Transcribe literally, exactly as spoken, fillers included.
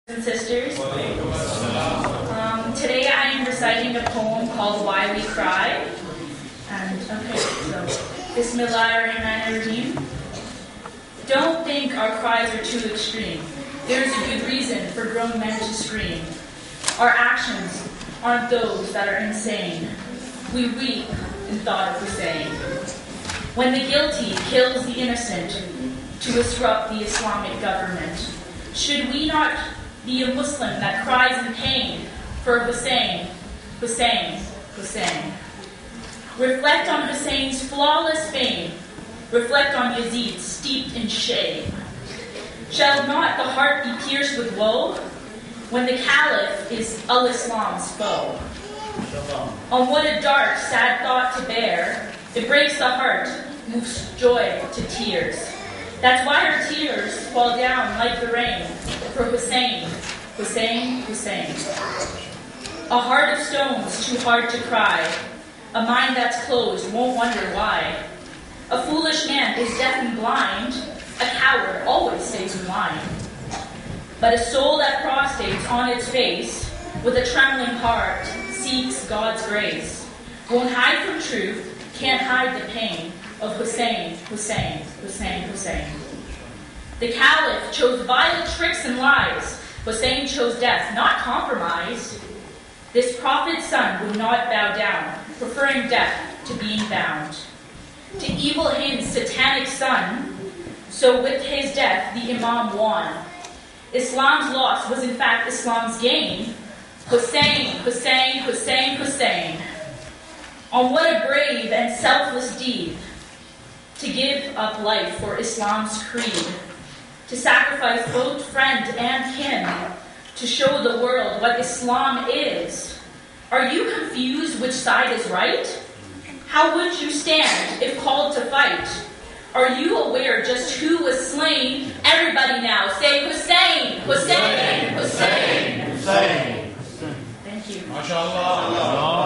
And sisters, um, today I am reciting a poem called Why We Cry. And okay, so Bismillah ar-Rahman ar-Rahim. Don't think our cries are too extreme. There is a good reason for grown men to scream. Our actions aren't those that are insane. We weep in thought of Hussein. When the guilty kills the innocent to disrupt the Islamic government, should we not be a Muslim that cries in pain for Hussein, Hussein, Hussein? Reflect on Hussein's flawless fame. Reflect on Yazid steeped in shame. Shall not the heart be pierced with woe when the Caliph is al-Islam's foe? On what a dark, sad thought to bear, it breaks the heart, moves joy to tears. That's why our tears fall down like the rain for Hussein, Hussein, Hussein. A heart of stone's too hard to cry. A mind that's closed won't wonder why. A foolish man is deaf and blind. A coward always stays in line. But a soul that prostrates on its face with a trembling heart seeks God's grace. Won't hide from truth, can't hide the pain of Hussein, Hussein, Hussein, Hussein. The Caliph chose violent tricks and lies. Hussein chose death, not compromise. This prophet's son would not bow down, preferring death to being bound. To evil his satanic son, so with his death the Imam won. Islam's loss was in fact Islam's gain. Hussein, Hussein, Hussein, Hussein. On what a brave and selfless deed, to give up life for Islam's creed, to sacrifice both friend and kin, to show the world what Islam is. Are you confused which side is right? How would you stand if called to fight? Are you aware just who was slain? Everybody now say Hussein, Hussein, Hussein, Hussein. Thank you. MashaAllah.